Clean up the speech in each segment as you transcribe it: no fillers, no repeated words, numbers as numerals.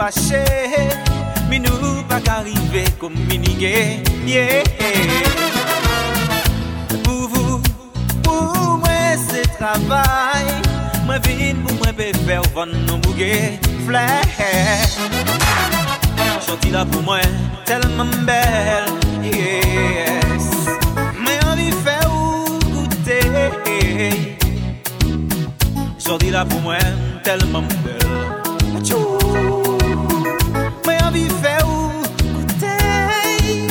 fâché, mais nous pas qu'arriver communiquer. Yeah. Pour vous, pour moi c'est travail. Moi vine pour moi faire vendre nos bouquets fleurs. Chantilly là pour moi tellement belle. Yes. Mais envie faire ou goûter. Chantilly là pour moi tellement belle. Tchou. Mais envie faire ou goûter.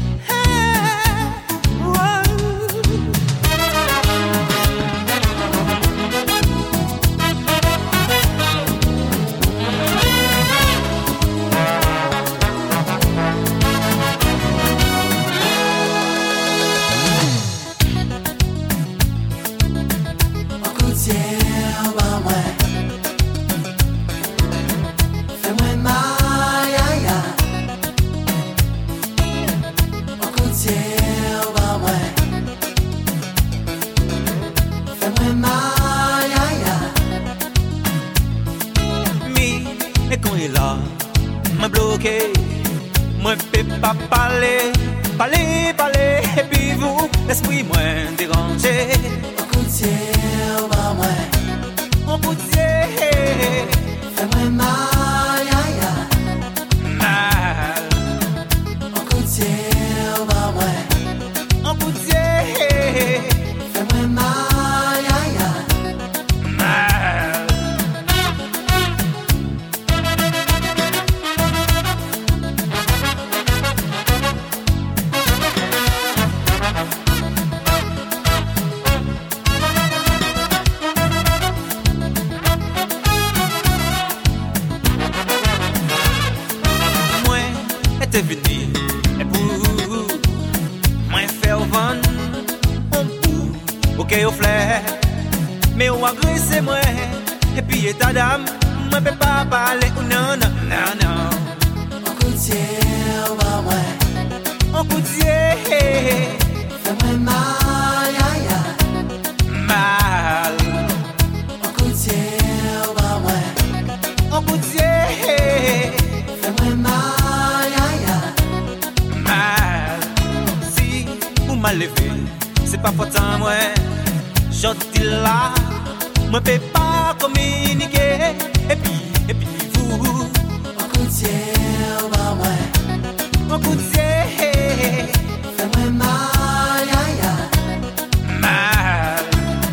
Moi peux pas parler, et puis vous, l'esprit moins dérangé. On goûtier, fais-moi mal, mal. On goûtier, On goûtier, fais-moi mal, mal. T'es venu et pour moi faire vendre on pour ok au flair mais on agresse moi et puis état d'âme moi peut pas parler non non non non on goûtier, on goûtier fais-moi mal, mal on goûtier, on goûtier fais-moi mal. Mal levé, c'est pas faute à moi. J'entends là, moi peux pas communiquer. Et puis vous, on goûtier, on goûtier, fais-moi mal, mal.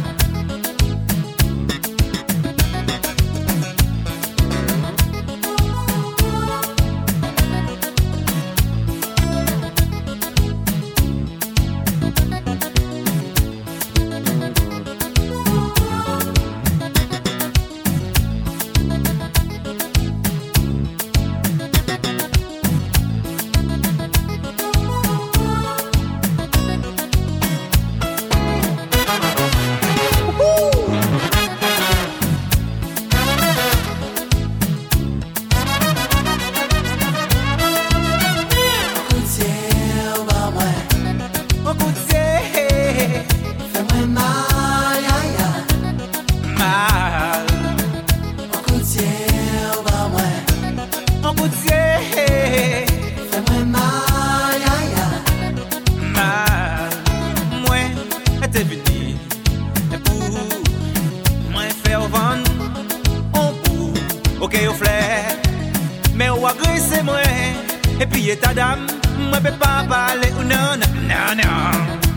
Ok au flair, mais on agresse moi et puis état d'âme, moi peux pas parler non non non non.